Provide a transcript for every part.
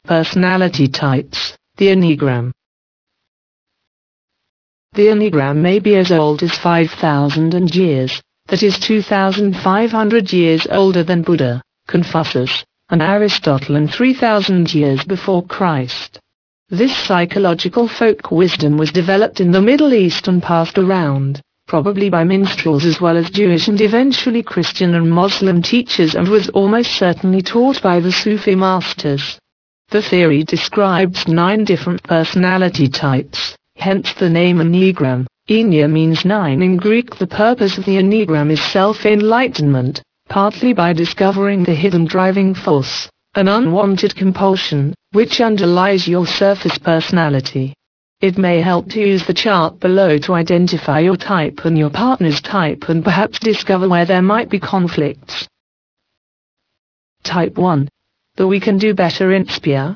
Personality types, the Enneagram. The Enneagram may be as old as 5,000 years, that is 2,500 years older than Buddha, Confucius, and Aristotle, and 3,000 years before Christ. This psychological folk wisdom was developed in the Middle East and passed around, probably by minstrels as well as Jewish and eventually Christian and Muslim teachers, and was almost certainly taught by the Sufi masters. The theory describes 9 different personality types, hence the name Enneagram. Ennea means 9 in Greek. The purpose of the Enneagram is self-enlightenment, partly by discovering the hidden driving force, an unwanted compulsion, which underlies your surface personality. It may help to use the chart below to identify your type and your partner's type, and perhaps discover where there might be conflicts. Type 1. The We Can Do Better Inspire.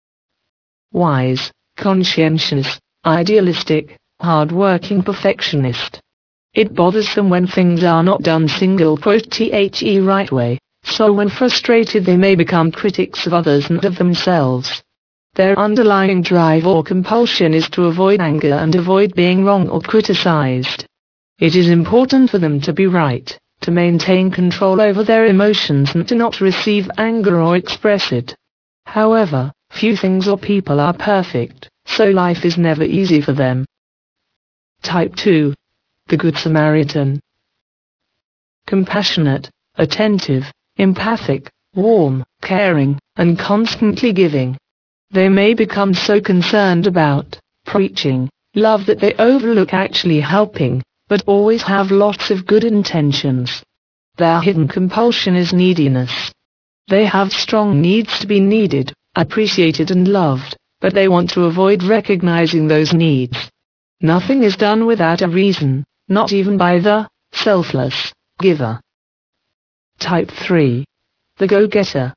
Wise, conscientious, idealistic, hard-working perfectionist. It bothers them when things are not done the right way, so when frustrated they may become critics of others and of themselves. Their underlying drive or compulsion is to avoid anger and avoid being wrong or criticized. It is important for them to be right, to maintain control over their emotions and to not receive anger or express it. However, few things or people are perfect, so life is never easy for them. Type 2. The Good Samaritan. Compassionate, attentive, empathic, warm, caring, and constantly giving. They may become so concerned about preaching love that they overlook actually helping, but always have lots of good intentions. Their hidden compulsion is neediness. They have strong needs to be needed, appreciated and loved, but they want to avoid recognizing those needs. Nothing is done without a reason, not even by the selfless giver. Type 3. The Go-Getter.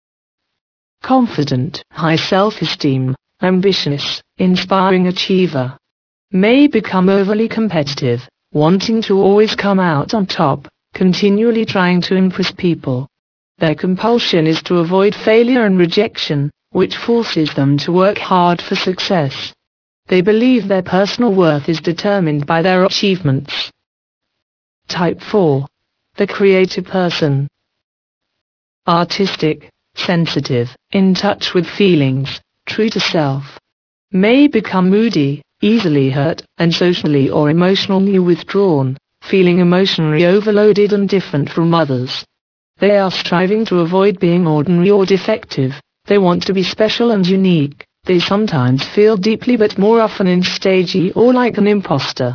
Confident, high self-esteem, ambitious, inspiring achiever. May become overly competitive, wanting to always come out on top, continually trying to impress people. Their compulsion is to avoid failure and rejection, which forces them to work hard for success. They believe their personal worth is determined by their achievements. Type 4. The Creative Person. Artistic, sensitive, in touch with feelings, true to self. May become moody, easily hurt, and socially or emotionally withdrawn, feeling emotionally overloaded and different from others. They are striving to avoid being ordinary or defective. They want to be special and unique. They sometimes feel deeply but more often instagy or like an imposter.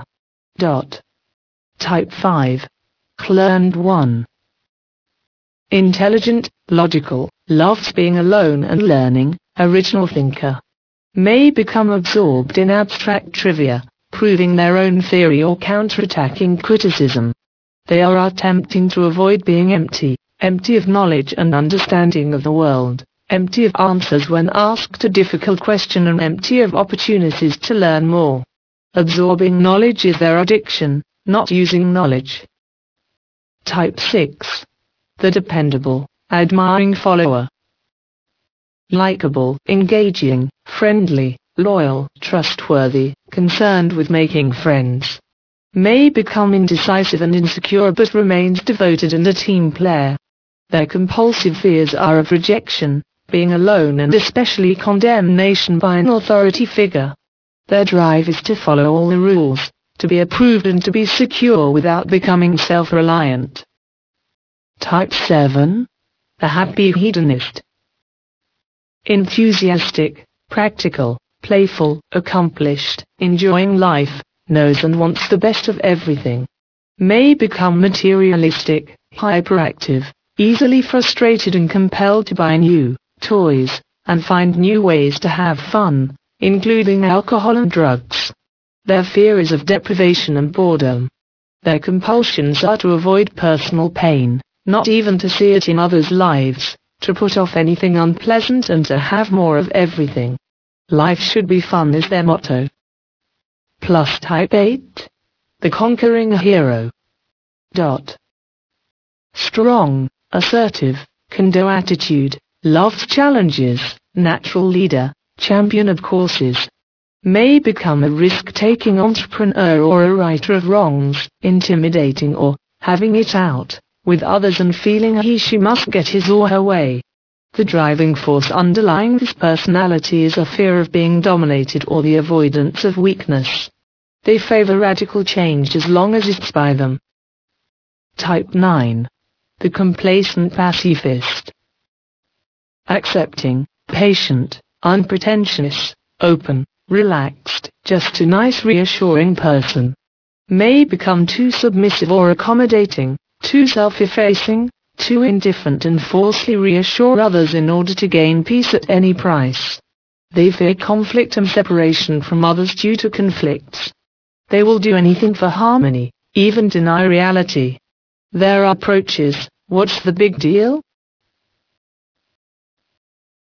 Type 5. Learned one. Intelligent, logical, loves being alone and learning, original thinker. May become absorbed in abstract trivia, proving their own theory or counterattacking criticism. They are attempting to avoid being empty of knowledge and understanding of the world, empty of answers when asked a difficult question, and empty of opportunities to learn more. Absorbing knowledge is their addiction, not using knowledge. Type 6. The Dependable, admiring follower. Likeable, engaging, friendly, loyal, trustworthy, concerned with making friends. May become indecisive and insecure but remains devoted and a team player. Their compulsive fears are of rejection, being alone, and especially condemnation by an authority figure. Their drive is to follow all the rules, to be approved and to be secure without becoming self-reliant. Type 7. The Happy Hedonist. Enthusiastic, practical, playful, accomplished, enjoying life, knows and wants the best of everything. May become materialistic, hyperactive, easily frustrated and compelled to buy new toys, and find new ways to have fun, including alcohol and drugs. Their fear is of deprivation and boredom. Their compulsions are to avoid personal pain, not even to see it in others' lives, to put off anything unpleasant and to have more of everything. Life should be fun is their motto. Plus Type 8. The Conquering Hero. Strong, assertive, can-do attitude, loves challenges, natural leader, champion of causes. May become a risk-taking entrepreneur or a righter of wrongs, intimidating or having it out with others and feeling she must get his or her way. The driving force underlying this personality is a fear of being dominated or the avoidance of weakness. They favor radical change as long as it's by them. Type 9. The complacent pacifist. Accepting, patient, unpretentious, open, relaxed, just a nice reassuring person. May become too submissive or accommodating, too self-effacing, too indifferent and falsely reassure others in order to gain peace at any price. They fear conflict and separation from others due to conflicts. They will do anything for harmony, even deny reality. Their approach is, what's the big deal?